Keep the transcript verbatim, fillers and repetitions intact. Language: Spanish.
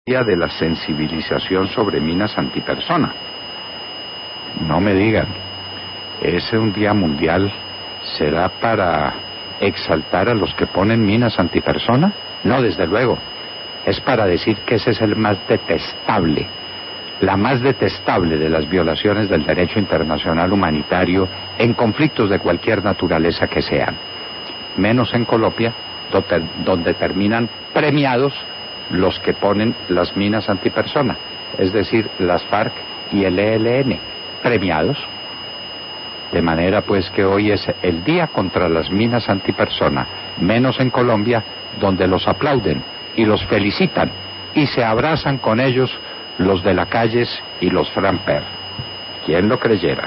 Día de la sensibilización sobre minas antipersona. No me digan, ¿ese un día mundial será para exaltar a los que ponen minas antipersona? No, desde luego. Es para decir que ese es el más detestable, la más detestable de las violaciones del derecho internacional humanitario en conflictos de cualquier naturaleza que sean. Menos en Colombia, donde terminan premiados los que ponen las minas antipersona, es decir, las FARC y el E L N, premiados. De manera pues que hoy es el día contra las minas antipersona, menos en Colombia, donde los aplauden y los felicitan y se abrazan con ellos los de las calles y los Framper. ¿Quién lo creyera?